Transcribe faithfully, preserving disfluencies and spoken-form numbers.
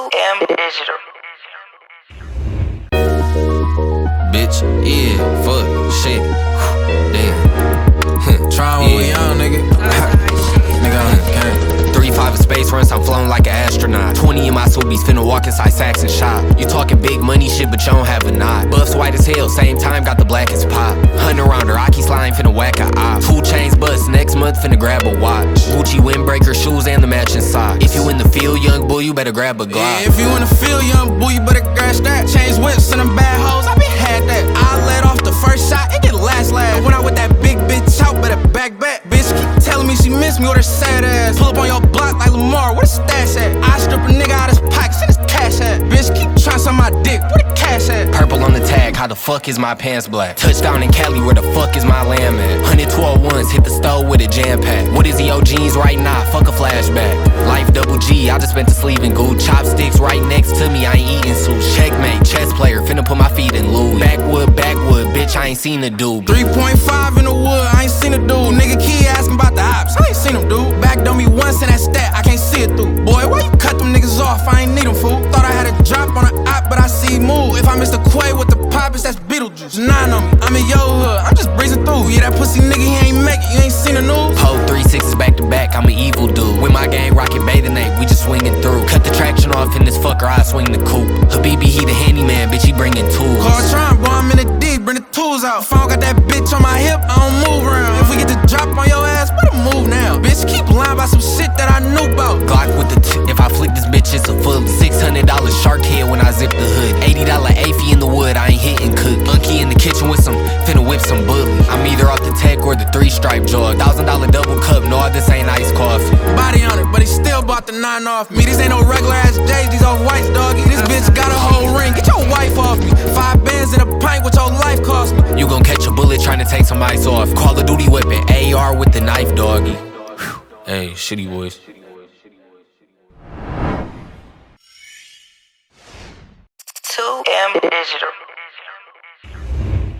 two M Digital. Bitch, yeah, fuck, shit, damn. Try when we young, nigga. Nigga on the game. Three five in space runs, I'm flown like an astronaut. Twenty in my subies, finna walk inside Saxon shop. You talking big money shit, but you don't have a knot. Buffs white as hell, same time got the blackest pop. Hundred rounder, Aki slime finna whack a op. Two chains bust, next month finna grab a watch. Gucci windbreaker shoes and the matching socks. If you in the field, young boy, you better grab a Glock. Yeah, if you in the field, young boy, you better grab that. Change whips and them bad hoes, I been had that. I let off the first shot, it get last last. When I with that big bitch out, better back back. Bitch keep telling me she miss me with her sad ass. Pull up on your block like Lamar, where the stash at? I strip a nigga out his pocket, send his cash at. Bitch keep trying to suck my dick, where the cash at? Purple on the tag, how the fuck is my pants black? Touchdown in Cali, where the fuck is my lamb at? Hundred twelve ones, hit the stove with a jam pack. What is the O Gs right now? Fuck a flashback. Life double G, I just spent the sleeve in goo. Chopsticks right next to me, I ain't eating soup. Checkmate, chess player, finna put my feet in Louis. Backwood, backwood, bitch, I ain't seen a dude. three point five in the wood, I ain't seen a dude. Nigga key asking about the ops, I ain't seen him, dude. Backed on me once in that stat, I can't see it through. Boy, why you cut them niggas off? I ain't need them, fool. Thought I had a drop on an op, but I see move. If I miss the quay with the poppers, that's Beetlejuice. Nine on me, I'm in your hood, I'm just breezing through. Yeah, that pussy nigga, he ain't make it, you ain't seen the news. Hold three sixes back to back, I'm an evil dude. With my gang rockin' bathing ape, we just swinging through. Cut the traction off in this fucker, I swing the coupe. Habibi, he the handyman, bitch, he bringing tools. Call Tron, boy, I'm in the D, bring the tools out. If I don't got that bitch on my hip, I don't move around. If we get the drop on your ass, better move now. Bitch, keep lying about some shit that I knew about. Glock with the t if I flick this bitch, it's a fully. Six hundred dollar shark head when I zip the hood. Eighty dollar A F I in the wood, I ain't hitting cook. Unky in the kitchen with some, finna whip some bully. I'm either off the tech or the three stripe jaw. Thousand dollar double cup, no, this ain't iced coffee. Body on it, but he still bought the nine off me. These ain't no regular ass J's, these off whites, doggy. This bitch got a whole ring, get your wife off me. Five bands in a pint, what your life cost me. You gon' catch a bullet trying to take some ice off. Call of Duty weapon, A R with the knife, doggy. Hey, shitty boys. two M Digital.